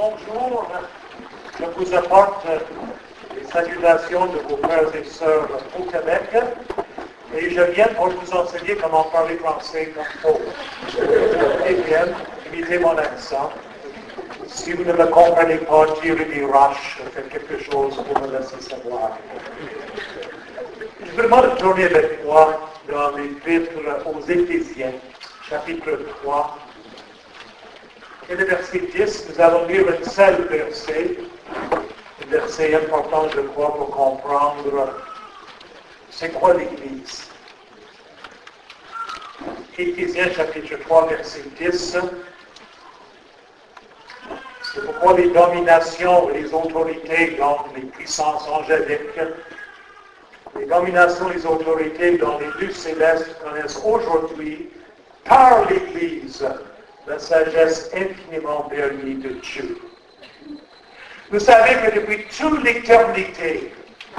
Bonjour, je vous apporte les salutations de vos frères et sœurs au Québec et je viens pour vous enseigner comment parler français comme faut. Et bien, imitez mon accent. Si vous ne me comprenez pas, tirez des roches, faites quelque chose pour me laisser savoir. Je vous demande de tourner avec moi dans l'Épître aux Éphésiens, chapitre 3. Et le verset 10, nous allons lire un seul verset, un verset important, je crois, pour comprendre c'est quoi l'Église. Éphésiens chapitre 3, verset 10. C'est pourquoi les dominations et les autorités dans les puissances angéliques, les dominations et les autorités dans les lieux célestes connaissent aujourd'hui, par l'Église, la sagesse infiniment bénie de Dieu. Vous savez que depuis toute l'éternité,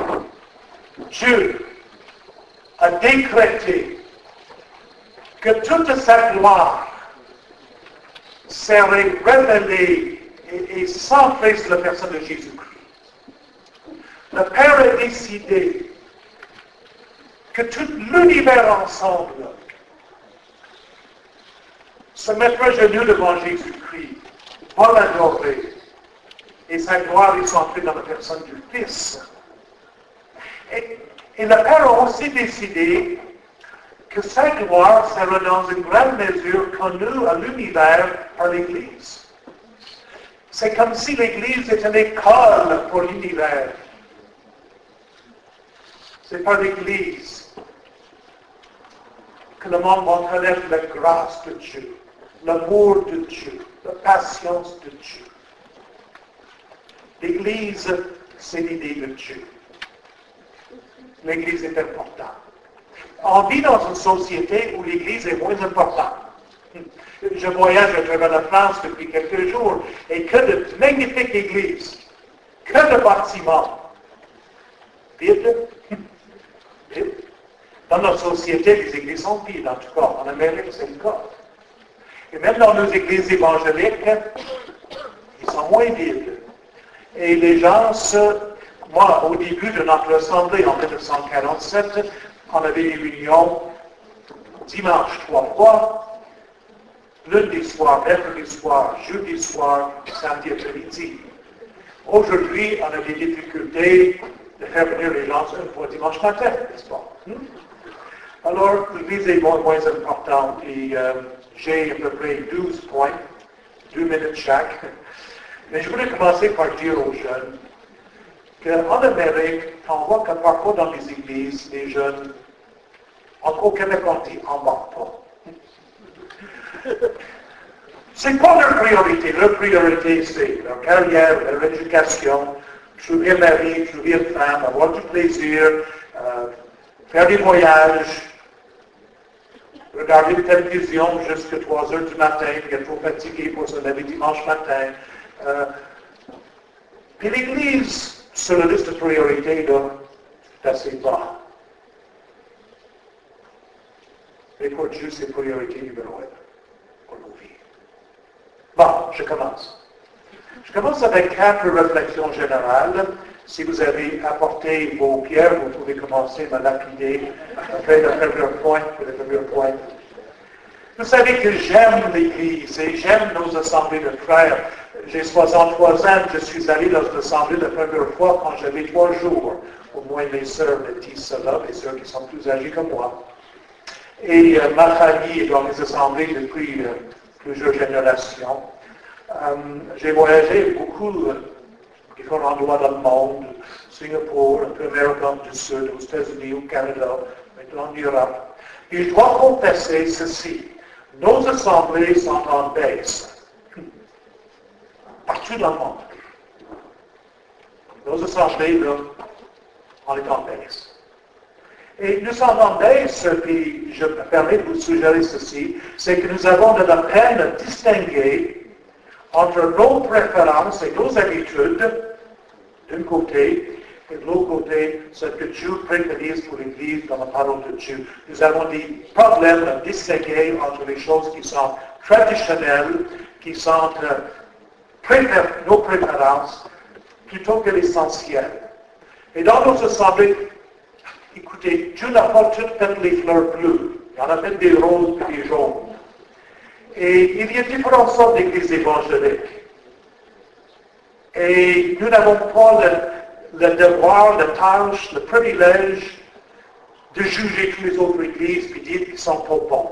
Dieu a décrété que toute sa gloire serait révélée et centrée sur la personne de Jésus-Christ. Le Père a décidé que tout l'univers ensemble se mettre à genoux devant Jésus-Christ, pour l'adorer. Et sa gloire est centrée dans la personne du Fils. Et le Père a aussi décidé que sa gloire sera dans une grande mesure connue à l'univers par l'Église. C'est comme si l'Église était une école pour l'univers. C'est par l'Église que le monde va connaître la grâce de Dieu, l'amour de Dieu, la patience de Dieu. L'Église, c'est l'idée de Dieu. L'Église est importante. On vit dans une société où l'Église est moins importante. Je voyage à travers la France depuis quelques jours et que de magnifiques églises, que de bâtiments. Vides. Vides. Dans notre société, les églises sont vides, en tout cas. En Amérique, c'est le cas. Et même dans nos églises évangéliques, ils sont moins vides. Et les gens Moi, au début de notre assemblée en 1947, on avait des réunions dimanche 3 fois, lundi soir, mercredi soir, jeudi soir, samedi après-midi. Aujourd'hui, on a des difficultés de faire venir les gens une fois dimanche matin, n'est-ce pas? Alors, l'église est moins importante et j'ai à peu près 12 points, 2 minutes chaque. Mais je voulais commencer par dire aux jeunes qu'en Amérique, on voit que parfois dans les églises, les jeunes, au Québec on dit « embarque pas ». C'est pas leur priorité. Leur priorité, c'est leur carrière, leur éducation, trouver un mari, trouver une femme, avoir du plaisir, faire des voyages, regarder la télévision jusqu'à 3 heures du matin, puis être trop fatigué pour se lever dimanche matin. Puis l'Église, sur la liste de priorités, c'est assez bas. Et pour Dieu, c'est priorité numéro 1 pour nos vies. Bon, je commence. Je commence avec 4 réflexions générales. Si vous avez apporté vos pierres, vous pouvez commencer à lapider après le premier point. Vous savez que j'aime l'Église et j'aime nos assemblées de frères. J'ai 63 ans, je suis allé dans une assemblée la première fois quand j'avais 3 jours. Au moins mes sœurs me disent cela, les sœurs qui sont plus âgées que moi. Et ma famille est dans les assemblées depuis plusieurs générations. J'ai voyagé beaucoup différents endroits dans le monde, Singapour, un peu Amérique du Sud, aux États-Unis, au Canada, maintenant en Europe. Et je dois confesser ceci. Nos assemblées sont en baisse. Partout dans le monde. Nos assemblées, là, on est en baisse. Et nous sommes en baisse, puis je me permets de vous suggérer ceci, c'est que nous avons de la peine à distinguer entre nos préférences et nos habitudes, d'un côté, et de l'autre côté, ce que Dieu préconise pour l'Église dans la parole de Dieu. Nous avons des problèmes à distinguer entre les choses qui sont traditionnelles, qui sont nos préférences plutôt que l'essentiel. Et dans nos assemblées, écoutez, Dieu n'a pas toutes fait les fleurs bleues. Il y en a fait des roses et des jaunes. Et il y a différentes sortes d'églises évangéliques. Et nous n'avons pas le devoir, la tâche, le privilège de juger toutes les autres églises et dire qu'ils ne sont pas bons.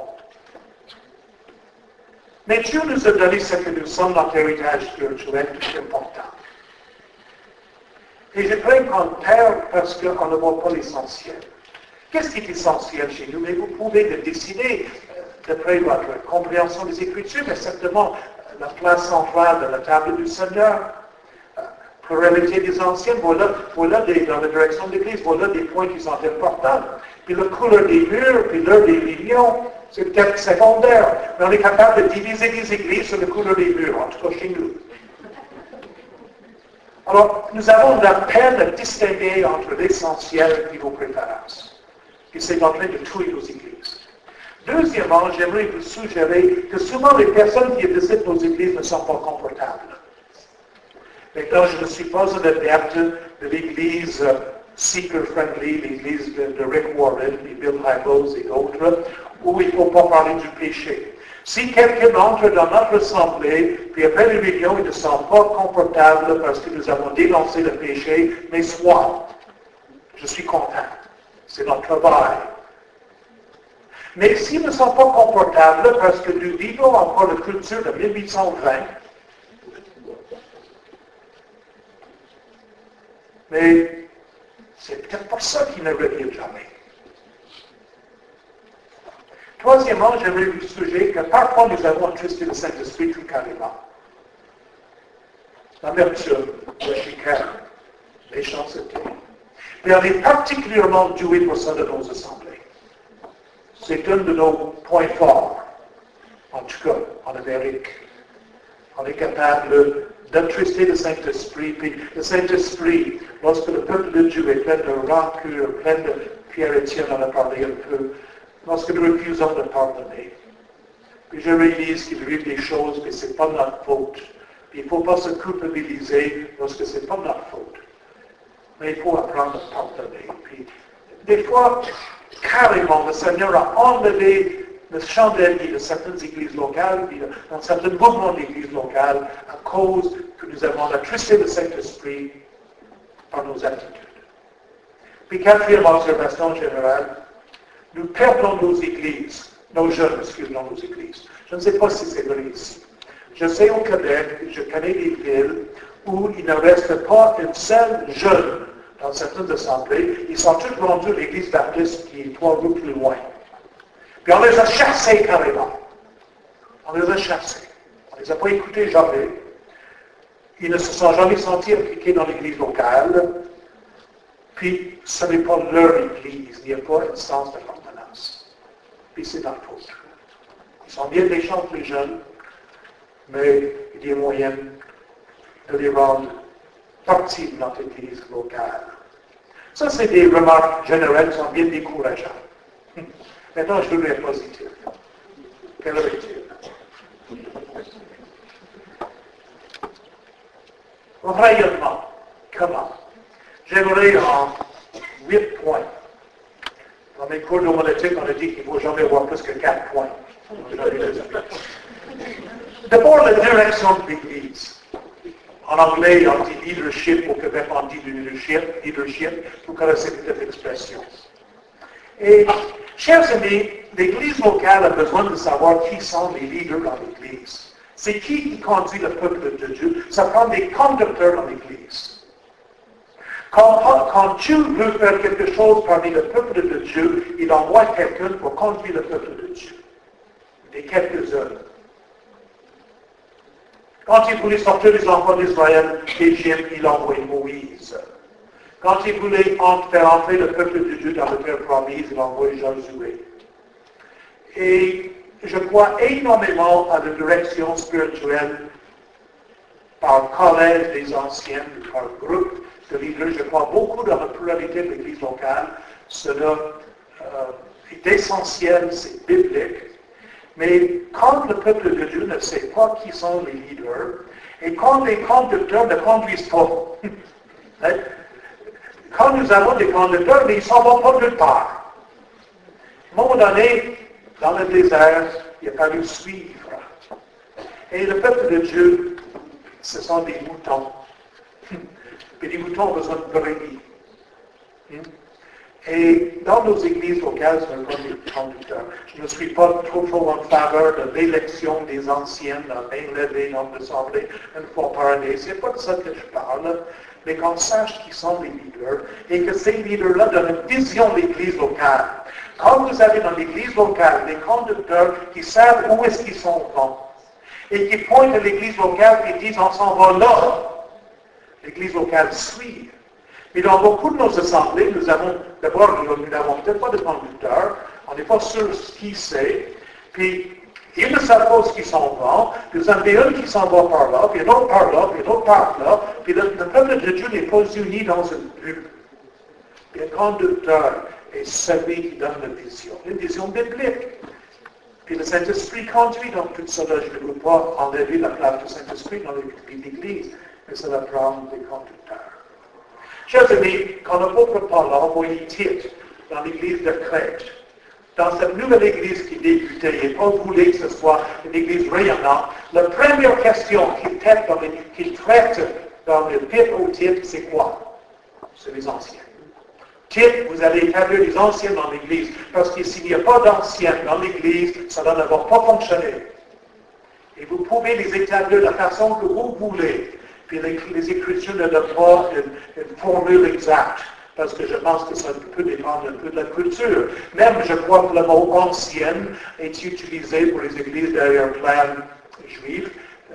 Mais Dieu nous a donné ce que nous sommes, notre héritage spirituel, tout important. Et je prie qu'on perd parce qu'on ne voit pas l'essentiel. Qu'est-ce qui est essentiel chez nous? Mais vous pouvez le décider d'après votre compréhension des Écritures, mais certainement la place centrale de la table du Seigneur, pluralité des anciennes, voilà dans la direction de l'Église, voilà des points qui sont importants. Puis la couleur des murs, puis l'heure des réunions, c'est peut-être secondaire, mais on est capable de diviser les églises sur la couleur des murs, en tout cas chez nous. Alors, nous avons la peine de distinguer entre l'essentiel et nos préférences. Et c'est en train de tuer nos églises. Deuxièmement, j'aimerais vous suggérer que souvent les personnes qui visitent nos églises ne sont pas confortables. Maintenant, je ne suis pas un adepte de l'église seeker-friendly, l'église de Rick Warren, et Bill Hybels et d'autres, où il ne faut pas parler du péché. Si quelqu'un entre dans notre assemblée, puis après les réunions, ils ne sont pas confortables parce que nous avons dénoncé le péché, mais soit, je suis content. C'est notre travail. Mais s'ils ne sont pas confortables parce que nous vivons encore la culture de 1820, mais c'est peut-être pas ça qui ne revient jamais. Troisièmement, j'aimerais vous suggérer que parfois nous avons attristé le Saint-Esprit tout carrément. L'amertume, la chicane, méchanceté. Et on est particulièrement doué pour ça dans nos assemblées. C'est un de nos points forts, en tout cas en Amérique. On est capable d'attrister le Saint-Esprit. Puis le Saint-Esprit, lorsque le peuple de Dieu est plein de rancœur, plein de Pierre-Étienne en a parlé un peu, lorsque nous refusons de pardonner. Puis je réalise qu'il arrive des choses, mais ce n'est pas notre faute. Puis il ne faut pas se culpabiliser lorsque ce n'est pas notre faute. Mais il faut apprendre à pardonner. Puis des fois, carrément, le Seigneur a enlevé le chandelier de certaines églises locales, puis dans certains mouvements d'églises locales, à cause que nous avons attristé le Saint-Esprit par nos attitudes. Puis quatrième observation générale, nous perdons nos églises, nos jeunes, excusez-moi, nos églises. Je ne sais pas si c'est vrai ici. Je sais au Québec, je connais des villes où il ne reste pas une seule jeune dans certaines assemblées. Ils sont tous rendus à l'église baptiste qui est 3 rues plus loin. Puis on les a chassés carrément. On les a chassés. On ne les a pas écoutés jamais. Ils ne se sont jamais sentis impliqués dans l'église locale. Puis ce n'est pas leur église. Il n'y a pas un sens d'appartenance. Puis c'est notre faute. Ils sont bien méchants les jeunes, mais il y a moyen de les rendre partie de notre église locale. Ça, c'est des remarques générales qui sont bien décourageantes. Maintenant, je voudrais être positif. Quelle est-il? Rayonnement. Comment? J'aimerais en 8 points. Dans mes cours d'homilétique, on a dit qu'il ne faut jamais avoir plus que 4 points. D'abord, la direction de l'Église. En anglais, on dit leadership, au Québec, on dit leadership, vous connaissez cette expression. Et, chers amis, l'Église locale a besoin de savoir qui sont les leaders dans l'Église. C'est qui conduit le peuple de Dieu. Ça prend des conducteurs dans l'Église. Quand Dieu veut faire quelque chose parmi le peuple de Dieu, il envoie quelqu'un pour conduire le peuple de Dieu. Et quelques-uns. Quand il voulait sortir les enfants d'Israël d'Égypte, il a envoyé Moïse. Quand il voulait faire entrer le peuple de Dieu dans la terre promise, il a envoyé Josué. Et je crois énormément à la direction spirituelle par collège des anciens, par groupe de leaders. Je crois beaucoup dans la pluralité de l'Église locale. Cela est essentiel, c'est biblique. Mais quand le peuple de Dieu ne sait pas qui sont les leaders, et quand les conducteurs ne conduisent pas, hein, quand nous avons des conducteurs, mais ils ne s'en vont pas nulle part. À un moment donné, dans le désert, il a fallu suivre. Et le peuple de Dieu, ce sont des moutons. Et les moutons ont besoin de brebis. Et dans nos églises locales, c'est un conducteur. Je ne suis pas trop en faveur de l'élection des anciennes, d'un élevé nombre d'assemblées une fois par année. C'est pas de ça que je parle, mais qu'on sache qui sont les leaders et que ces leaders-là donnent une vision de l'église locale. Quand vous avez dans l'église locale des conducteurs qui savent où est-ce qu'ils sont bons et qui pointent à l'église locale et disent on s'en va là, l'église locale suit. Mais dans beaucoup de nos assemblées, nous n'avons peut-être pas de conducteurs, on n'est pas sûr de ce qui c'est, puis ils ne savent pas ce qu'ils s'en vont, puis vous en avez un qui s'en va par là, puis un autre par là, puis un autre par là, puis le peuple de Dieu n'est pas uni dans une but. Puis un conducteur est celui qui donne la vision biblique. Puis le Saint-Esprit conduit dans tout cela. Je ne veux pas enlever la place du Saint-Esprit dans l'Église, mais ça va prendre des conducteurs. Chers amis, quand l'apôtre Paul a envoyé Tite dans l'église de Crète, dans cette nouvelle église qui débutait, et Paul voulait que ce soit une église rayonnante, la première question qu'il traite dans le l'épître aux Tite, c'est quoi? C'est les anciens. Tite, vous allez établir les anciens dans l'église, parce que s'il n'y a pas d'anciens dans l'église, ça ne va pas fonctionner. Et vous pouvez les établir de la façon que vous voulez. Puis les Écritures ne donnent pas une formule exacte, parce que je pense que ça peut dépendre un peu de la culture. Même, je crois que le mot « ancienne » est utilisé pour les églises d'arrière-plan juifs,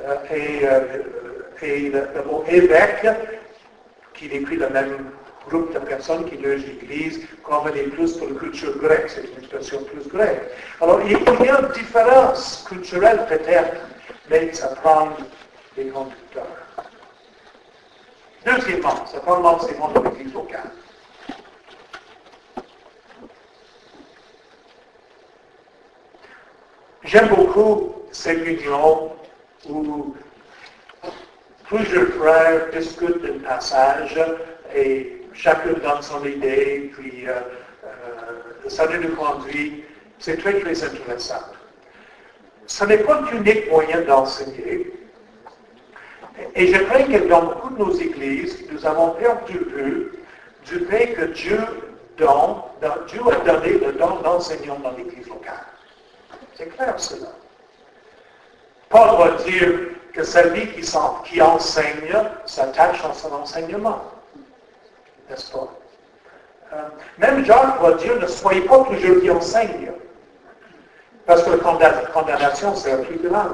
et le mot « évêque », qui décrit le même groupe de personnes qui dirigent l'Église, convenait plus pour la culture grecque, c'est une expression plus grecque. Alors, il y a une différence culturelle peut-être, mais ça prend des conducteurs. Deuxièmement, ça prend l'enseignement de l'Église locale. J'aime beaucoup cette union où plusieurs frères discutent d'un passage et chacun donne son idée, puis ça nous conduit. C'est très, très intéressant. Ce n'est pas l'unique moyen d'enseigner. Et je crains que dans beaucoup de nos églises, nous avons perdu vue du fait que Dieu a donné le don d'enseignant dans l'église locale. C'est clair cela. Paul va dire que celui qui enseigne s'attache à son enseignement. N'est-ce pas? Même Jacques va dire, ne soyez pas plusieurs qui enseignent. Parce que la condamnation, c'est un plus grave.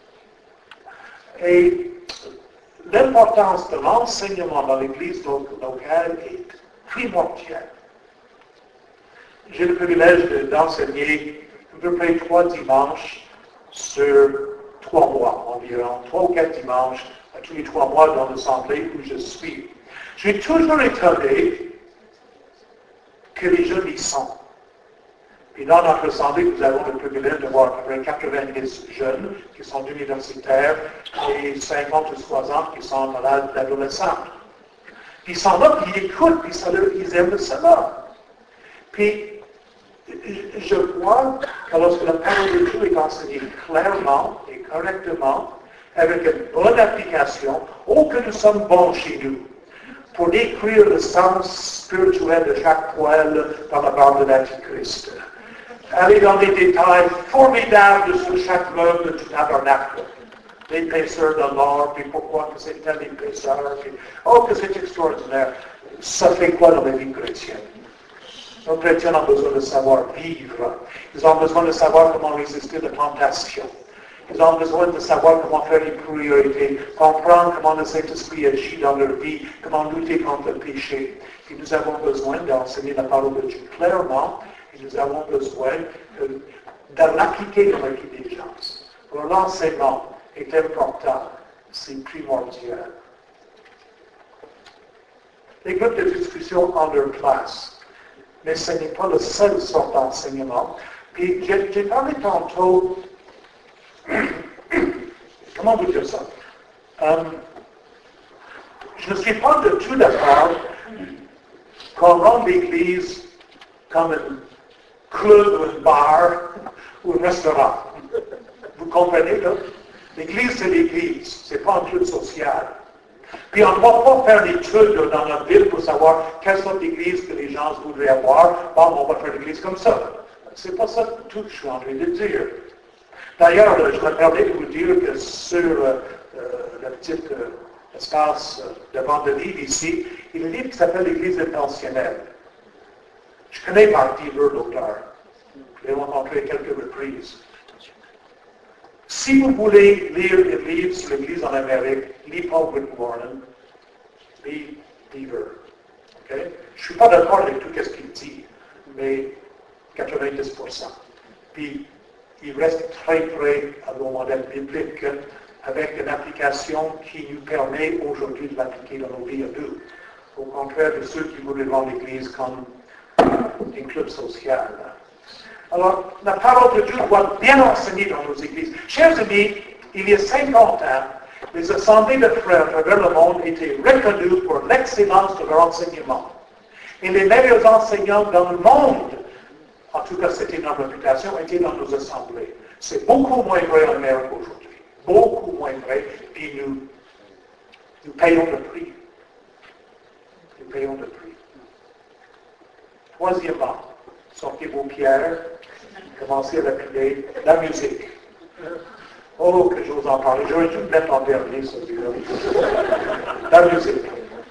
Et l'importance de l'enseignement dans l'Église locale est primordiale. J'ai le privilège d'enseigner à peu près 3 dimanches sur 3 mois environ, 3 ou 4 dimanches à tous les 3 mois dans l'assemblée où je suis. Je suis toujours étonné que les jeunes y sont. Et dans notre assemblée, nous avons le privilège de voir à peu près 90 jeunes qui sont universitaires et 50 ou 60 qui sont dans l'âge d'adolescents. Ils sont là, puis ils écoutent, puis ils aiment cela. Puis, je vois que lorsque la parole de Dieu est enseignée clairement et correctement, avec une bonne application, oh que nous sommes bons chez nous, pour décrire le sens spirituel de chaque poil dans la barbe de l'Antichrist. Aller dans des détails formidables sur chaque meuble du tabernacle. L'épaisseur de l'or, puis pourquoi que c'est telle épaisseur, puis oh que c'est extraordinaire. Ça fait quoi dans la vie chrétienne? Nos chrétiens ont besoin de savoir vivre. Ils ont besoin de savoir comment résister à la tentation. Ils ont besoin de savoir comment faire les priorités, comprendre comment le Saint-Esprit agit dans leur vie, comment lutter contre le péché. Et nous avons besoin d'enseigner la parole de Dieu clairement, et nous avons besoin de l'appliquer dans la vie des gens. Alors l'enseignement est important, c'est primordial. Les groupes de discussion ont leur place, mais ce n'est pas le seul sort d'enseignement. Puis j'ai parlé tantôt comment vous dire ça? Je ne suis pas de tout d'accord qu'on rende l'Église comme un club, un bar ou un restaurant. Vous comprenez, là? L'Église, c'est l'Église. C'est pas un club social. Puis on ne doit pas faire l'étude dans notre ville pour savoir quelle sorte d'église que les gens voudraient avoir. Bon, on va faire l'église comme ça. C'est pas ça tout que je suis en train de dire. D'ailleurs, je me permets de vous dire que sur le petit espace devant le livre ici, il y a un livre qui s'appelle l'Église intentionnelle. Je connais Mark Deaver, l'auteur. Je l'ai rencontré à quelques reprises. Si vous voulez lire un livre sur l'Église en Amérique, lis Paul Whitmore, lis Deaver. Okay? Je ne suis pas d'accord avec tout ce qu'il dit, mais 90%. Puis, il reste très près à nos modèles bibliques avec une application qui nous permet aujourd'hui de l'appliquer dans nos vies à nous. Au contraire de ceux qui voulaient voir l'Église comme un club social. Alors, la parole de Dieu doit bien enseigner dans nos églises. Chers amis, il y a 50 ans, les assemblées de frères à travers le monde étaient reconnues pour l'excellence de leur enseignement. Et les meilleurs enseignants dans le monde, en tout cas c'était notre réputation, étaient dans nos assemblées. C'est beaucoup moins vrai en Amérique aujourd'hui. Beaucoup moins vrai. Puis nous payons le prix. Nous payons le prix. Troisièmement, sortez vos pierres, commencez à appeler la musique. Oh, que j'ose en parler. J'aurais dû me mettre en dernier, celui-là. La musique.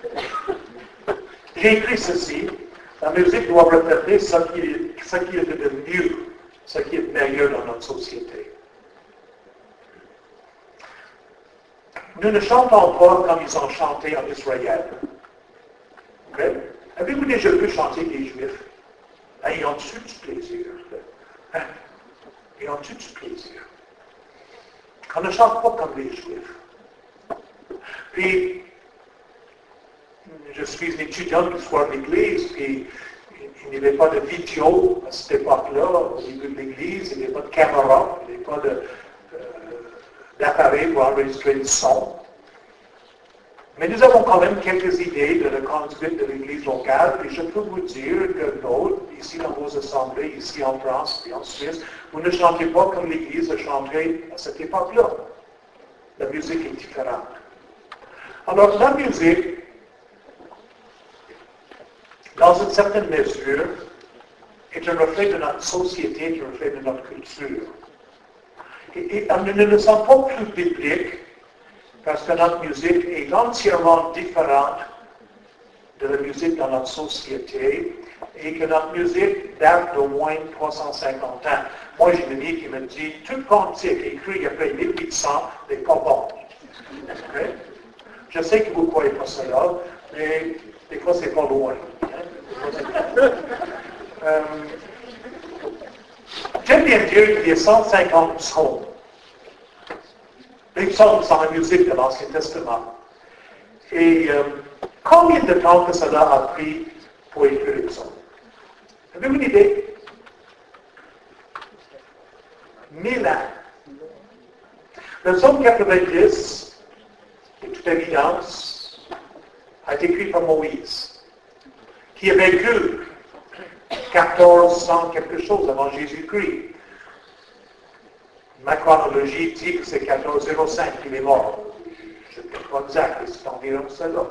J'ai écrit ceci. La musique doit refléter ce qui est de mieux, ce qui est meilleur dans notre société. Nous ne chantons pas comme ils ont chanté en Israël. Okay? Avez-vous déjà vu chanter les Juifs? Ils ont eu du plaisir. Ils ont eu du plaisir. On ne chante pas comme les Juifs. Puis, je suis étudiant l'histoire de l'Église, puis il n'y avait pas de vidéo à cette époque-là, au début de l'Église, il n'y avait pas de caméra, il n'y avait pas d'appareil pour enregistrer le son. Mais nous avons quand même quelques idées de la conduite de l'Église locale, et je peux vous dire que d'autres, ici dans vos assemblées, ici en France et en Suisse, vous ne chantez pas comme l'Église a chanté à cette époque-là. La musique est différente. Alors la musique, dans une certaine mesure, est un reflet de notre société, est un reflet de notre culture. Et nous ne sommes pas plus bibliques parce que notre musique est entièrement différente de la musique dans notre société et que notre musique date d'au moins 350 ans. Moi, j'ai une amie qui me dit, tout cantique écrit après 1800 n'est pas bon. Okay? Je sais que vous ne croyez pas cela, mais des fois, c'est pas loin. J'aime bien dire qu'il y a 150 psaumes. Les psaumes sont la musique de l'Ancien Testament. Et combien de temps que cela a pris pour écrire les psaumes? Avez-vous une idée? 1000 ans. Le psaume 90, de toute évidence, a été écrit par Moïse, qui a vécu 1400 quelque chose avant Jésus-Christ. Ma chronologie dit que c'est 1405 qu'il est mort. Je ne sais pas exact, mais c'est environ cela.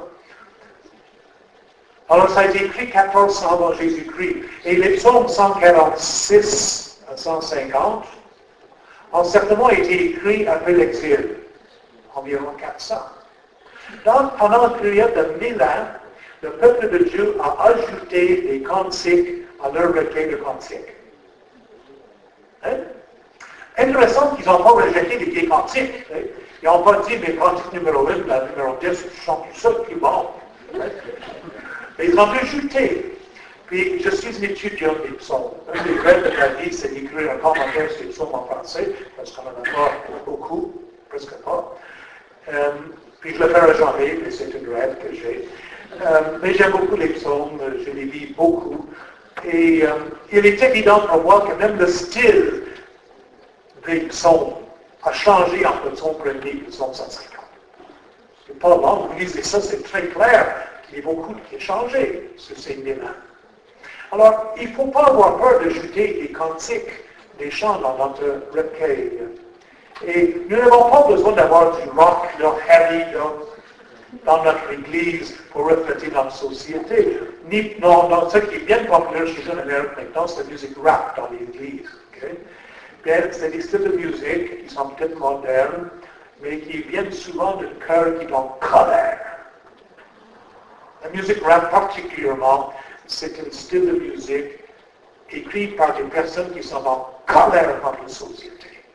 Alors ça a été écrit 1400 avant Jésus-Christ. Et les psaumes 146 à 150 ont certainement été écrits après l'exil, environ 400. Donc, pendant une période de 1000 ans, le peuple de Dieu a ajouté des cantiques à leur recueil de cantiques. Hein? Intéressant qu'ils n'ont pas rejeté les vieilles cantiques. Hein? Ils n'ont pas dit, mais cantique numéro 1, la numéro 10, je chante tout ça, puis bon. Hein? Mais ils ont ajouté. Puis, je suis un étudiant des psaumes. Un des rêves de ma vie, c'est d'écrire un commentaire sur les psaumes en français, parce qu'on n'en a pas beaucoup, presque pas. Puis, je le ferai jamais, mais c'est une rêve que j'ai. Mais j'aime beaucoup les psaumes, je les lis beaucoup. Et il est évident pour moi que même le style des psaumes a changé entre son premier et son 150. C'est pas long, vous lisez ça, c'est très clair qu'il y a beaucoup qui a changé sur ces éléments. Alors, il ne faut pas avoir peur de jeter des cantiques, des chants dans notre recueil. Et nous n'avons pas besoin d'avoir du rock, heavy, dans notre Église pour refléter notre société. Non, ce qui est bien populaire chez les Américains maintenant, c'est la musique rap dans l'Église. Okay? Bien, c'est des styles de musique qui sont peut-être modernes, mais qui viennent souvent d'un cœur qui est en colère. La musique rap particulièrement, c'est un style de musique écrit par des personnes qui sont en colère contre la société.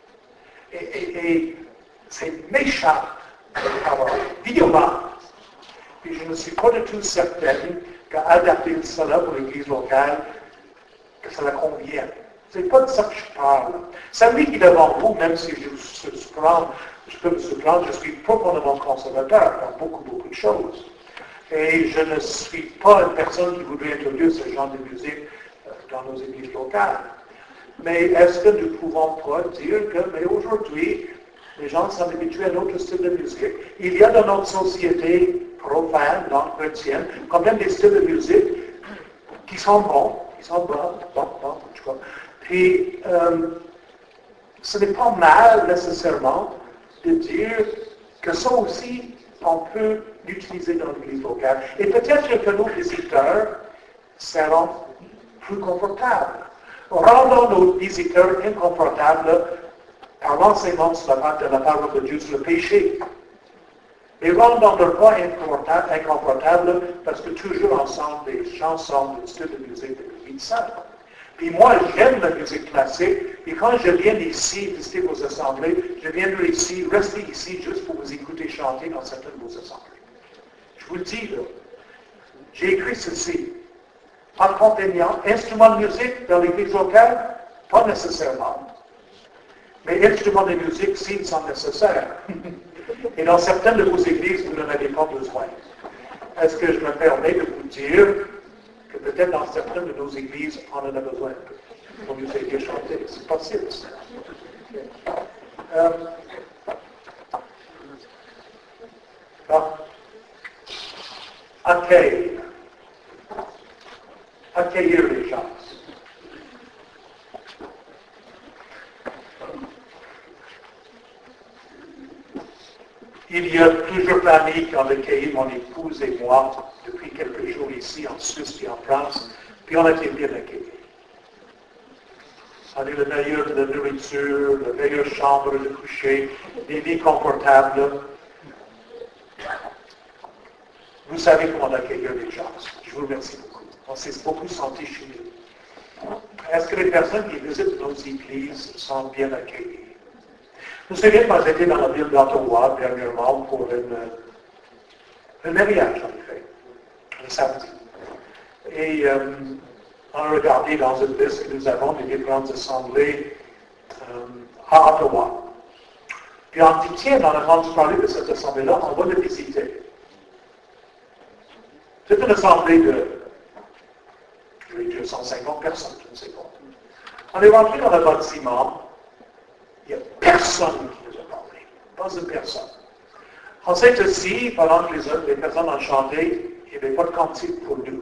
Et c'est méchant, violent. Et je ne suis pas du tout certaine qu'adapter cela pour l'Église locale, que cela convienne. Ce n'est pas de ça que je parle. Celui qui est devant vous, même si je peux me surprendre, je suis profondément conservateur dans beaucoup de choses. Et je ne suis pas une personne qui voudrait introduire ce genre de musique dans nos églises locales. Mais est-ce que nous pouvons pas dire que, mais aujourd'hui, les gens sont habitués à notre style de musique. Il y a dans notre société profane, non chrétienne, quand même des styles de musique qui sont bons, en tout cas. Puis, ce n'est pas mal nécessairement de dire que ça aussi, on peut l'utiliser dans l'église locale. Et peut-être que nos visiteurs seront plus confortables. Rendons nos visiteurs inconfortables par l'enseignement de la parole de Dieu sur le péché. Et rendons-leur pas inconfortables parce que toujours ensemble des chansons, des styles de musique de l'Église sainte. Puis moi, j'aime la musique classique, et quand je viens ici visiter vos assemblées, je viendrai ici, rester ici juste pour vous écouter chanter dans certaines de vos assemblées. Je vous le dis, là. J'ai écrit ceci. Accompagnant, instrument de musique dans l'église locale, pas nécessairement. Mais instruments de musique, s'ils sont nécessaires. Et dans certaines de vos églises, vous n'en avez pas besoin. Est-ce que je me permets de vous dire que peut-être dans certaines de nos églises, on en a besoin pour nous aider à chanter? C'est possible, ça. Accueillir les gens. Il y a plusieurs familles qui ont accueilli mon épouse et moi depuis quelques jours ici en Suisse et en France, puis on a été bien accueillis. On a eu le meilleur de la nourriture, la meilleure chambre de coucher, des lits confortables. Vous savez comment accueillir les gens. Je vous remercie beaucoup. On s'est beaucoup senti chez nous. Est-ce que les personnes qui visitent nos églises sont bien accueillies? Je me souviens quand j'étais dans la ville d'Ottawa dernièrement pour un mariage, en effet, un samedi. Et on a regardé dans une liste que nous avons des différentes assemblées à Ottawa. Puis on dit, tiens, on a entendu parler de cette assemblée-là, on va la visiter. C'est une assemblée de 250 personnes, je ne sais pas. On est rentré dans le bâtiment, il n'y a personne qui nous a parlé, pas une personne. On s'est assis pendant que les personnes ont chanté, il n'y avait pas de cantique pour nous.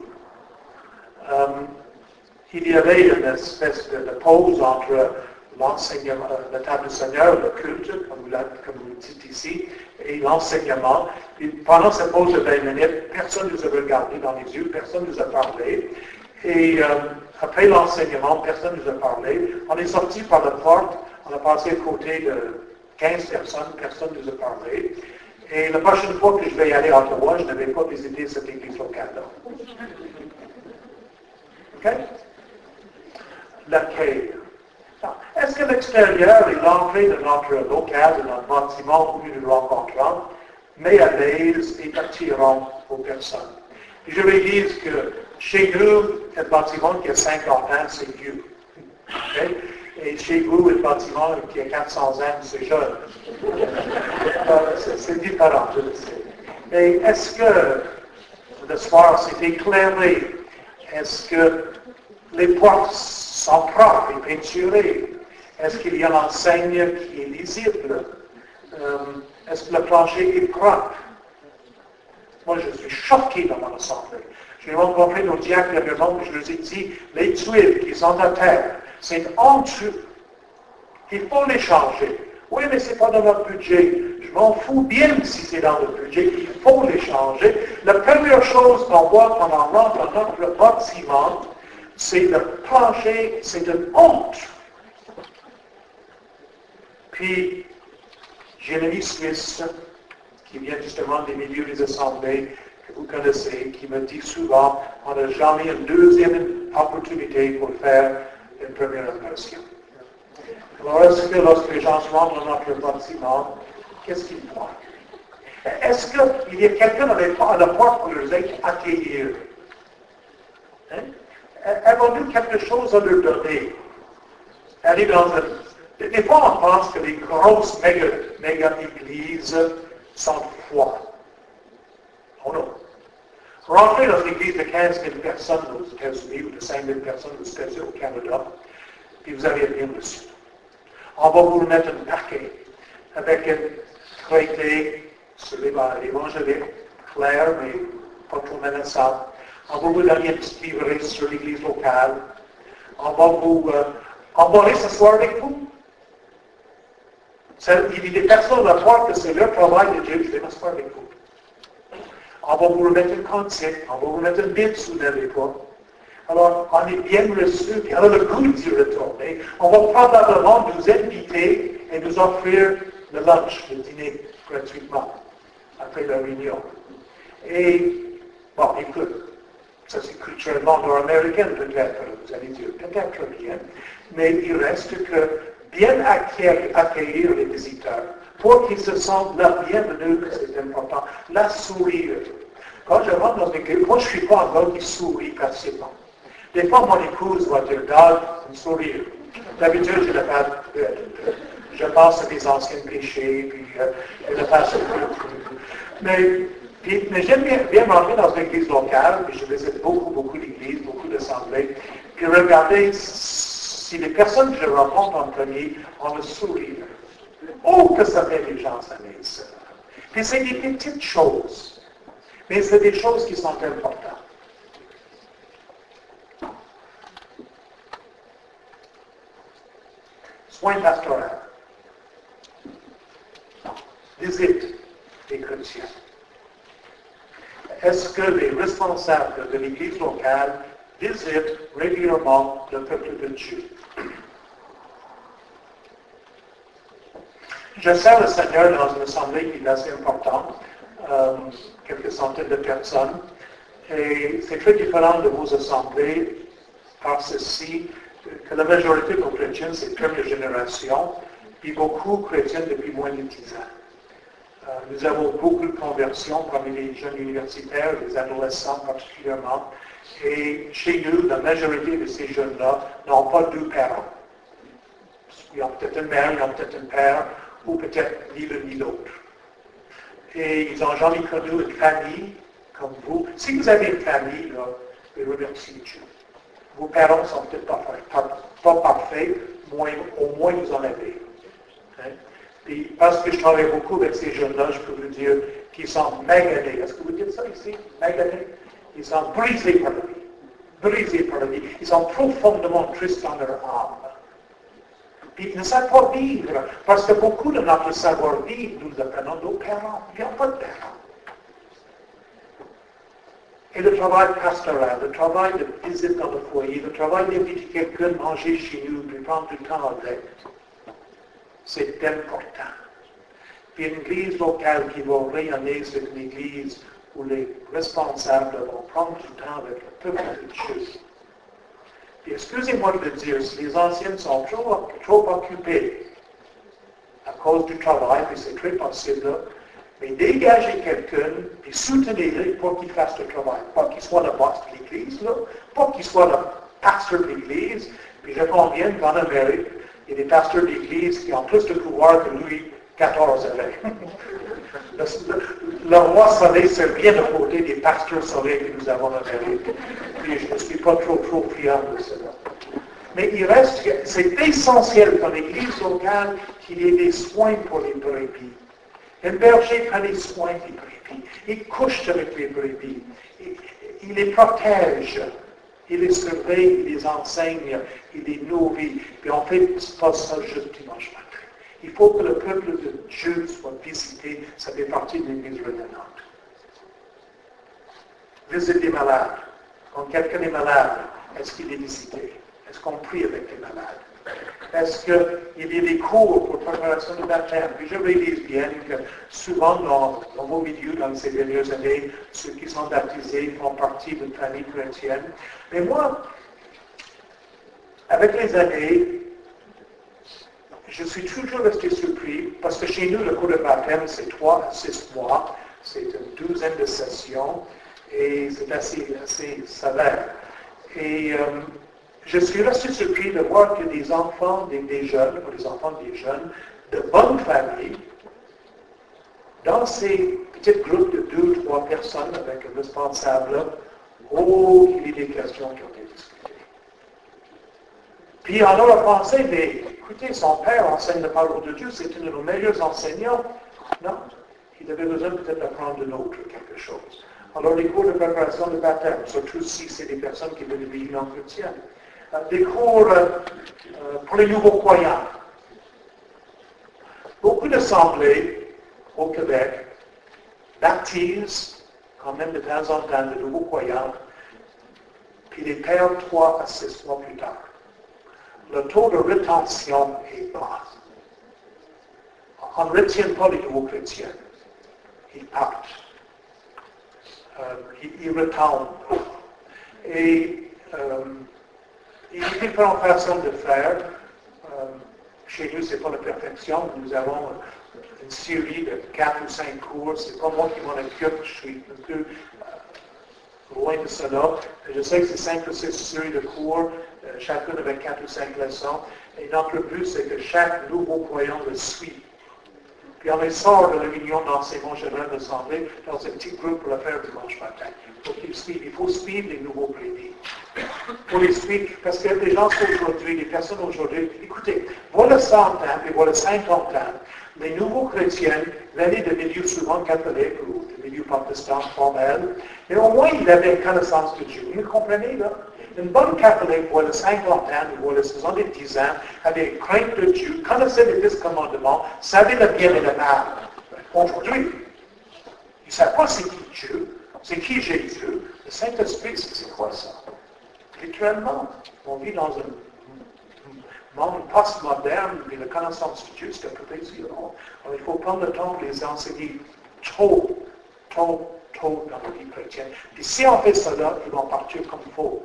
Il y avait une espèce de pause entre l'enseignement, la table du Seigneur, le culte, comme vous le dites ici, et l'enseignement. Et pendant cette pause de 20 minutes, personne ne nous a regardé dans les yeux, personne ne nous a parlé. Et après l'enseignement, personne ne nous a parlé. On est sorti par la porte, on a passé à côté de 15 personnes, personne ne nous a parlé. Et la prochaine fois que je vais y aller à Ottawa, je ne vais pas visiter cette église locale-là. OK? L'accueil. Est-ce que l'extérieur et l'entrée de notre local, de notre bâtiment où nous nous rencontrons, met à l'aise et attirant aux personnes? Et je réalise que chez nous, un bâtiment qui a 50 ans, c'est vieux. Okay? Et chez vous, un bâtiment qui a 400 ans, c'est jeune. C'est différent, je le sais. Mais est-ce que le soir s'est éclairé? Est-ce que les portes sont propres et peinturées? Est-ce qu'il y a l'enseigne qui est lisible? Est-ce que le plancher est propre? Moi, je suis choqué dans mon assemblée. J'ai rencontré nos diacres dernièrement et je leur ai dit, les tuiles qui sont à terre, c'est honteux. Il faut les changer. Oui, mais ce n'est pas dans notre budget. Je m'en fous bien si c'est dans le budget. Il faut les changer. La première chose qu'on voit quand on rentre dans notre bâtiment, c'est le plancher, c'est une honte. Puis, j'ai un ami suisse qui vient justement des milieux des assemblées que vous connaissez, qui me dit souvent, on n'a jamais une deuxième opportunité pour faire une première impression. Alors, est-ce que lorsque les gens rentrent dans notre bâtiment, qu'est-ce qu'ils voient? Est-ce qu'il y a quelqu'un à la porte pour les accueillir? Hein? Avons-nous quelque chose à leur donner? Aller dans des fois, on pense que les grosses méga-églises sont froides. Oh non. Rentrez dans une église de 15 000 personnes aux États-Unis ou de 5 000 personnes aux États-Unis au Canada, puis vous avez rien reçu. On va vous remettre un paquet avec un traité sur l'évangélique, clair, mais pas trop menaçant. On va vous donner un petit livret sur l'église locale. On va aller s'asseoir avec vous. Il y a des personnes à voir que c'est leur travail de Dieu, je vais m'asseoir avec vous. On va vous remettre un cantique, on va vous remettre une Bible sous les pas. Alors, on est bien reçu, puis on a le goût d'y retourner. On va probablement nous inviter et nous offrir le lunch, le dîner, gratuitement, après la réunion. Et, bon, écoute, ça c'est culturellement nord-américain peut-être, vous allez dire, peut-être bien, mais il reste que bien accueillir les visiteurs, pour qu'ils se sentent la bienvenue, c'est important, la sourire. Quand je rentre dans une église, moi je ne suis pas un gars qui sourit facilement. Des fois, mon épouse va dire, garde, un sourire. D'habitude, je pense à mes anciens péchés, puis je le passe. Mais j'aime bien rentrer dans une église locale, puis je visite beaucoup d'églises, beaucoup d'assemblées, puis regarder si les personnes que je rencontre en premier ont le sourire. Oh, que ça fait les gens s'amuser. Puis c'est des petites choses, mais c'est des choses qui sont importantes. Soins pastoral. Visite des chrétiens. Est-ce que les responsables de l'Église locale visitent régulièrement le peuple de Dieu? Je sers le Seigneur dans une assemblée qui est assez importante, quelques centaines de personnes, et c'est très différent de vos assemblées par ceci, que la majorité de nos chrétiens, c'est première génération, puis beaucoup chrétiens depuis moins de 10 ans. Nous avons beaucoup de conversions parmi les jeunes universitaires, les adolescents particulièrement, et chez nous, la majorité de ces jeunes-là n'ont pas deux parents. Ils ont peut-être une mère, ils ont peut-être un père, ou peut-être ni l'un ni l'autre. Et ils n'ont jamais connu une famille comme vous. Si vous avez une famille, là, remerciez Dieu. Vos parents sont peut-être pas parfaits, mais au moins vous en avez. Hein? Puis, parce que je travaille beaucoup avec ces jeunes-là, je peux vous dire qu'ils sont maganés. Est-ce que vous dites ça ici? Maganés? Ils sont brisés par la vie. Brisés par la vie. Ils sont profondément tristes dans leur âme. Puis ils ne savent pas vivre, parce que beaucoup de notre savoir-vivre, nous apprenons nos parents. Il n'y a pas de parents. Et le travail pastoral, le travail de visite dans le foyer, le travail d'inviter quelqu'un à manger chez nous, puis prendre du temps avec, c'est important. Puis une église locale qui va rayonner, c'est une église où les responsables vont prendre du temps avec le peuple de Dieu. Et excusez-moi de le dire, si les anciens sont trop occupés à cause du travail, puis c'est très possible, mais dégagez quelqu'un, puis soutenez-le pour qu'il fasse le travail. Pas qu'il soit le boss de l'Église, là, pas qu'il soit le pasteur de l'Église. Puis je conviens qu'en Amérique, il y a des pasteurs d'Église qui ont plus de pouvoir que Louis XIV avait. Le roi soleil, c'est bien à côté des pasteurs soleils que nous avons en Amérique. Puis je ne suis pas trop fiable de cela. Mais il reste, c'est essentiel dans l'Église locale qu'il y ait des soins pour les brebis. Un berger prend les soins des brebis. Il couche avec les brebis. Il les protège. Il les surveille, il les enseigne, il les nourrit. Puis on ne fait pas ça juste dimanche matin. Il faut que le peuple de Dieu soit visité. Ça fait partie de l'Église redonnante. Visite des malades. Quand quelqu'un est malade, est-ce qu'il est visité? Est-ce qu'on prie avec les malades? Est-ce qu'il y a des cours pour préparation du baptême? Puis je réalise bien que souvent dans vos milieux, dans ces dernières années, ceux qui sont baptisés font partie d'une famille chrétienne. Mais moi, avec les années, je suis toujours resté surpris, parce que chez nous, le cours de baptême, c'est 3 à 6 mois, c'est une douzaine de sessions, et c'est assez sévère. Et je suis resté surpris de voir que des enfants, des jeunes, ou des enfants des jeunes, de bonnes familles, dans ces petits groupes de 2 ou 3 personnes avec un responsable, il y a des questions qui ont été discutées. Puis on a pensé, mais écoutez, son père enseigne la parole de Dieu, c'est un de nos meilleurs enseignants. Non, il avait besoin peut-être d'apprendre de l'autre quelque chose. Alors les cours de préparation de baptême, surtout si c'est des personnes qui veulent vivre non chrétiennes. Des cours pour les nouveaux croyants. Beaucoup d'assemblées au Québec baptisent quand même de temps en temps de nouveaux croyants, puis les perdent 3 à 6 mois plus tard. Le taux de rétention est bas. On ne retient pas les nouveaux chrétiens. Ils partent. Ils retournent. Et il y a différentes façons de faire. Chez nous, ce n'est pas la perfection. Nous avons une série de 4 ou 5 cours. Ce n'est pas moi qui m'en occupe. Je suis un peu loin de cela. Je sais que c'est 5 ou 6 séries de cours, chacune avec 4 ou 5 leçons. Et notre but, c'est que chaque nouveau croyant le suit. Puis on les sort de la réunion d'enseignement général de l'Assemblée dans un petit groupe pour le faire dimanche matin. Il faut suivre les nouveaux brebis. Il faut les suivre, parce que les gens aujourd'hui, les personnes aujourd'hui, écoutez, voilà 100 ans, et voilà 50 ans, les nouveaux chrétiens venaient de milieux souvent catholiques ou de milieux protestants formels, mais au moins ils avaient une connaissance de Dieu. Vous me comprenez, là? Une bonne catholique, voilà 50 ans, voilà 70 ans, avait une crainte de Dieu, connaissait les 10 commandements, savait le bien et le mal. Aujourd'hui, ils ne savent pas c'est qui Dieu, c'est qui Jésus. Le Saint-Esprit, c'est quoi ça? Spirituellement, on vit dans un monde postmoderne, et la connaissance de Dieu, c'est un peu désirant. Alors, il faut prendre le temps de les enseigner tôt dans la vie chrétienne. Et si on fait cela, ils vont partir comme il faut.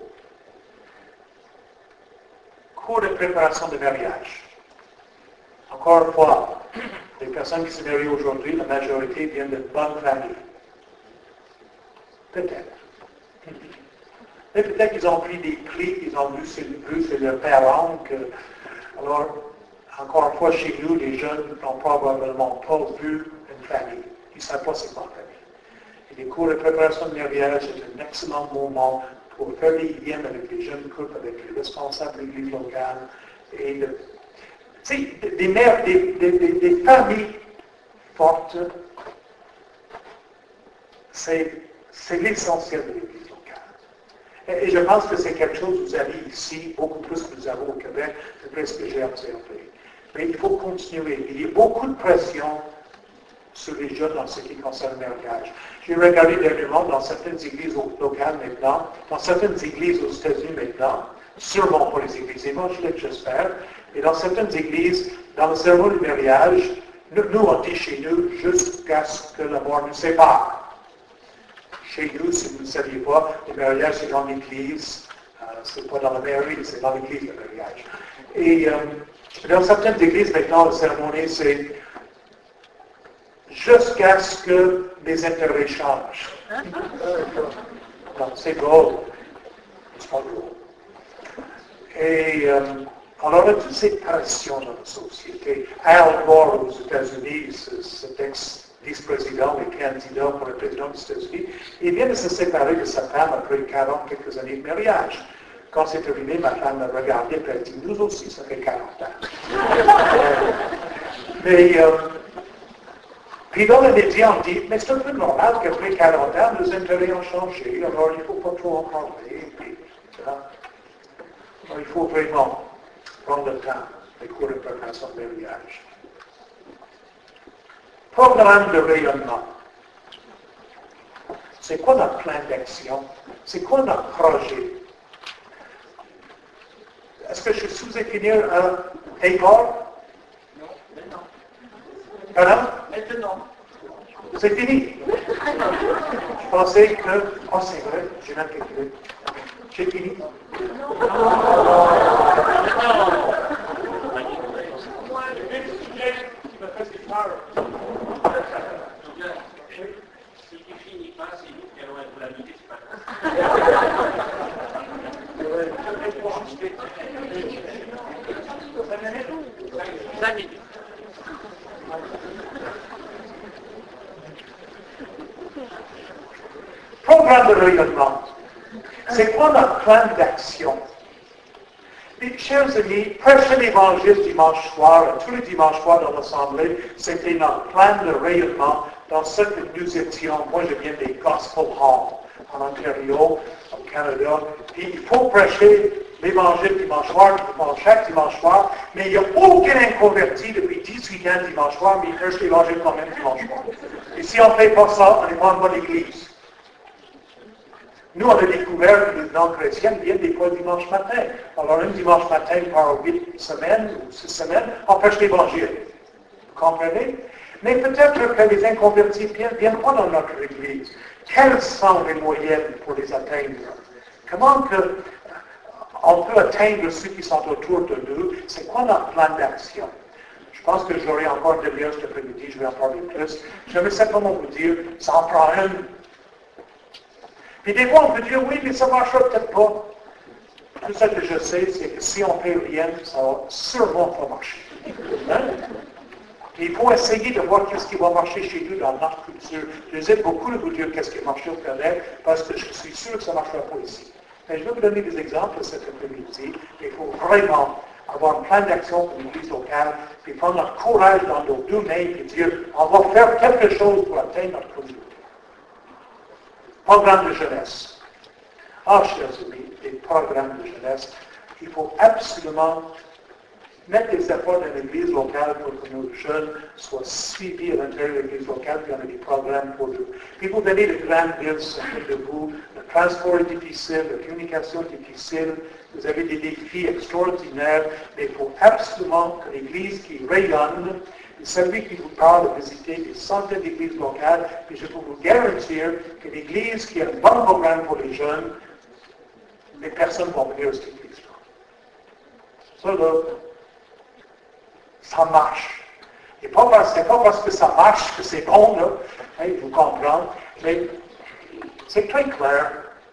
Cours de préparation de mariage. Encore une fois, les personnes qui se marient aujourd'hui, la majorité viennent de bonnes familles. Peut-être. Mais peut-être qu'ils ont pris des plis, ils ont vu chez leurs parents que... Alors, encore une fois, chez nous, les jeunes n'ont probablement pas vu une famille. Ils ne savent pas c'est quoi une famille. Et les cours de préparation de mariage est un excellent moment pour faire des liens avec les jeunes couples, avec les responsables de l'église locale. Et des familles fortes, c'est l'essentiel de l'église locale. Et je pense que c'est quelque chose que vous avez ici, beaucoup plus que nous avons au Québec, c'est ce que j'ai observé. Mais il faut continuer. Il y a beaucoup de pression sur les jeunes en ce qui concerne le mariage. J'ai regardé dernièrement dans certaines églises locales maintenant, dans certaines églises aux États-Unis maintenant, sûrement pas les églises évangéliques, j'espère, et dans certaines églises, dans le cérémonie du mariage, nous on dit chez nous jusqu'à ce que la mort nous sépare. Chez nous, si vous ne saviez pas, le mariage c'est dans l'église, c'est pas dans la mairie, c'est dans l'église le mariage. Et dans certaines églises maintenant, la cérémonie c'est jusqu'à ce que les intérêts changent. Donc, c'est drôle. C'est pas drôle. Et alors, il y a toutes ces pressions dans la société. Al Gore aux États-Unis, cet ex-vice-président et candidat pour le président des États-Unis, il vient de se séparer de sa femme après 40 quelques années de mariage. Quand c'est arrivé, ma femme m'a regardé et elle dit, nous aussi, ça fait 40 ans. Mais, puis dans le média, on dit, mais c'est un peu normal qu'après 40 ans, nos intérêts ont changé, alors il ne faut pas trop en parler. Puis, alors, il faut vraiment prendre le temps de courir par son mariage. Programme de rayonnement. C'est quoi notre plan d'action? C'est quoi notre projet? Est-ce que je suis sous-équilibre à Égor? Non, maintenant. Pardon? Maintenant. C'est fini. Je pensais que... Oh, c'est vrai, j'ai mal calculé. J'ai fini. Si tu finis pas, c'est nous qui allons être l'habitude, c'est pas grave. Programme de rayonnement. C'est quoi notre plan d'action? Mes chers amis, prêcher l'Évangile dimanche soir, tous les dimanches soirs dans l'Assemblée, c'était notre plan de rayonnement dans ce que nous étions. Moi, je viens des Gospel Halls en Ontario, au Canada. Puis il faut prêcher l'Évangile dimanche soir, chaque dimanche soir, mais il n'y a aucun inconverti depuis 18 ans dimanche soir, mais il prêche l'Évangile quand même dimanche soir. Et si on ne fait pas ça, on n'est pas une bonne église. Nous, on a découvert que les non-chrétiens viennent des fois dimanche matin. Alors, un dimanche matin par 8 semaines ou 6 semaines, on prêche l'Évangile. Vous comprenez? Mais peut-être que les inconvertis ne viennent pas dans notre Église. Quels sont les moyens pour les atteindre? Comment on peut atteindre ceux qui sont autour de nous? C'est quoi notre plan d'action? Je pense que j'aurai encore une demi-heure cet après-midi, je vais en parler plus. Je vais simplement vous dire, ça en prend une. Puis des fois, on peut dire, oui, mais ça ne marchera peut-être pas. Tout ce que je sais, c'est que si on ne fait rien, ça va sûrement pas marcher. Hein? Il faut essayer de voir qu'est-ce qui va marcher chez nous dans notre culture. J'hésite beaucoup de vous dire qu'est-ce qui a marché au Québec, parce que je suis sûr que ça ne marchera pas ici. Mais je vais vous donner des exemples cet après-midi. Il faut vraiment avoir un plan d'action pour l'Église locale, puis prendre notre courage dans nos deux mains, et dire, on va faire quelque chose pour atteindre notre communauté. Programme de jeunesse. Ah, chers amis, les programmes de jeunesse, il faut absolument mettre des efforts dans l'Église locale pour que nos jeunes soient suivis à l'intérieur de l'Église locale, puis on a des programmes pour eux. Puis vous venez de grandes villes autour de vous, le transport est difficile, la communication est difficile, vous avez des défis extraordinaires, mais il faut absolument que l'Église qui rayonne, celui qui vous parle de visiter des centaines d'églises locales, puis je peux vous garantir que l'Église qui a un bon programme pour les jeunes, les personnes vont venir à cette Église-là. Ça, là, ça marche. Et pas parce que ça marche que c'est bon, là, hein, vous comprenez, mais c'est très clair.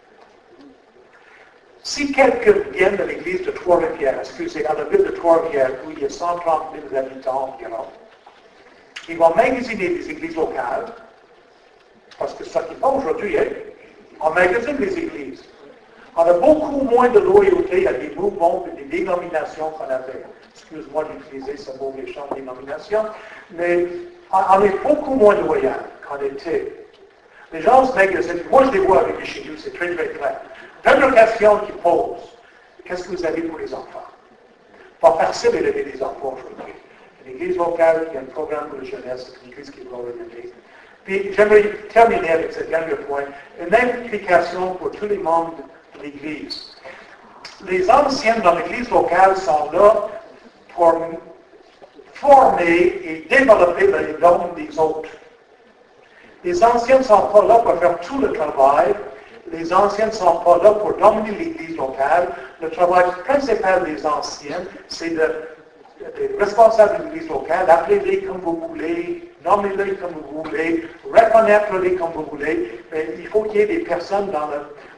Si quelqu'un vient de l'église de Trois-Rivières, excusez, à la ville de Trois-Rivières, où il y a 130 000 habitants environ, ils vont magasiner des églises locales, parce que ça qui est pas aujourd'hui, hein, on magasine les églises. On a beaucoup moins de loyauté à des mouvements et des dénominations qu'on avait. Excuse-moi d'utiliser ce mot méchant, dénomination, mais on est beaucoup moins loyal qu'on était. Les gens se magasinent. Moi, je les vois avec chez nous, c'est très, très clair. Première question qu'ils posent, qu'est-ce que vous avez pour les enfants? Pas facile d'élever les enfants aujourd'hui. L'église locale, il y a un programme pour la jeunesse, c'est une église qui va regarder. Puis j'aimerais terminer avec ce dernier point, une implication pour tous les membres de l'église. Les anciens dans l'église locale sont là pour former et développer les dons des autres. Les anciens ne sont pas là pour faire tout le travail. Les anciens ne sont pas là pour dominer l'église locale. Le travail principal des anciens, c'est des responsables de l'église locale, appelez-les comme vous voulez, nommez-les comme vous voulez, reconnaître-les comme vous voulez, mais il faut qu'il y ait des personnes dans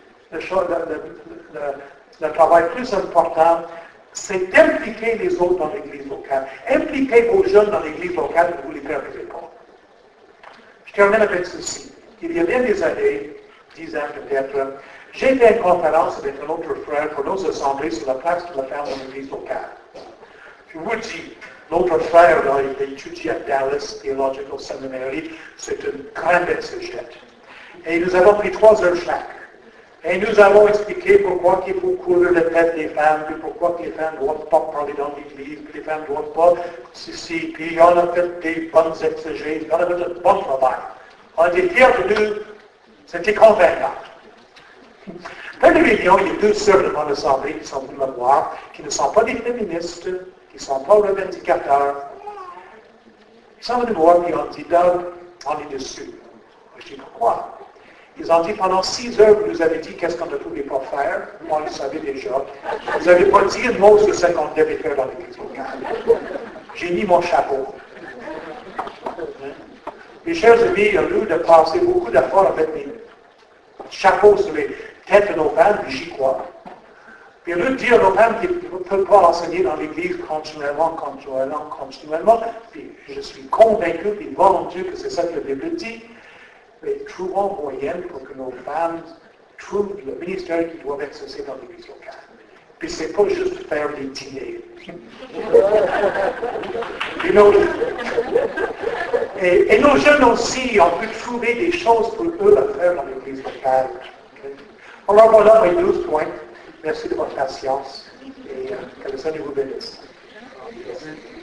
le travail plus important, c'est d'impliquer les autres dans l'église locale. Impliquez vos jeunes dans l'église locale, ne vous les perdez pas. Je termine avec ceci. Il y a bien des années, 10 ans peut-être, J'ai fait une conférence avec un autre frère pour nos assemblées sur la place de la femme dans l'église locale. Je vous dis, l'autre frère, là, il étudie à Dallas Theological Seminary, c'est une grande exégète. Et nous avons pris 3 heures chaque. Et nous avons expliqué pourquoi il faut couvrir la tête des femmes, puis pourquoi les femmes ne doivent pas parler dans l'église, puis les femmes ne doivent pas ceci, puis on a fait des bonnes exégèses, on a fait un bon travail. On était fiers de nous, c'était convaincant. Dans les réunions, il y a 2 sœurs devant l'Assemblée qui sont venues me voir, qui ne sont pas des féministes, qui ne sont pas revendicateurs. Ils sont venus me voir et ont dit, Doug, on est dessus. Je dis, pourquoi? Ils ont dit, pendant 6 heures, vous nous avez dit qu'est-ce qu'on ne pouvait pas faire. Moi, je le savais déjà. Vous n'avez pas dit une mot sur ce qu'on devait faire dans l'église locale. J'ai mis mon chapeau. Mes chers amis, il y a lieu de passer beaucoup d'efforts avec mes chapeaux sur les têtes de nos femmes, puis j'y crois. Puis il y a lieu de dire à nos femmes qu'ils ne peuvent pas enseigner dans l'église continuellement. Puis je suis convaincu, puis devant Dieu, que c'est ça que la Bible dit. Mais trouvons moyen pour que nos femmes trouvent le ministère qu'ils doivent exercer dans l'église locale. Puis c'est pas juste faire des dîners. Et nos jeunes aussi ont pu trouver des choses pour eux à faire dans l'église locale. Alors voilà mes 12 points. Merci de votre patience et que le Seigneur vous bénisse.